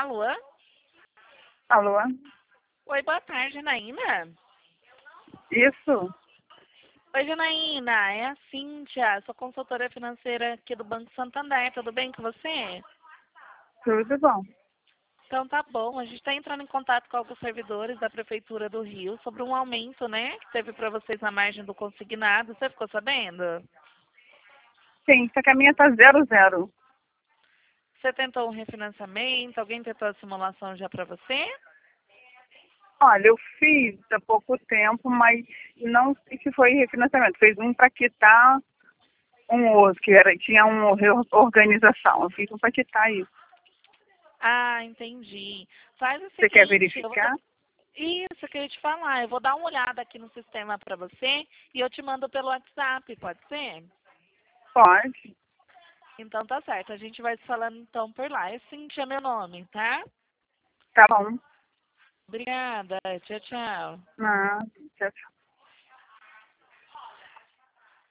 Alô? Alô? Oi, boa tarde, Janaína. Isso? Oi, Janaína, é a Cíntia, sou consultora financeira aqui do Banco Santander, tudo bem com você? Tudo bom. Então tá bom, a gente está entrando em contato com alguns servidores da Prefeitura do Rio sobre um aumento, né, que teve para vocês na margem do consignado, você ficou sabendo? Sim, só que a minha tá 00. Você tentou um refinanciamento, alguém tentou a simulação já para você? Olha, eu fiz há pouco tempo, mas não sei se foi refinanciamento. Fez um para quitar um outro, tinha uma reorganização. Eu fiz um para quitar isso. Ah, entendi. Faz o Você quer seguinte, verificar? Isso, eu queria te falar. Eu vou dar uma olhada aqui no sistema para você e eu te mando pelo WhatsApp, pode ser? Pode. Então tá certo. A gente vai se falando então por lá. É Cíntia meu nome, tá? Tá bom. Obrigada. Tchau, tchau. Ah, tchau, tchau.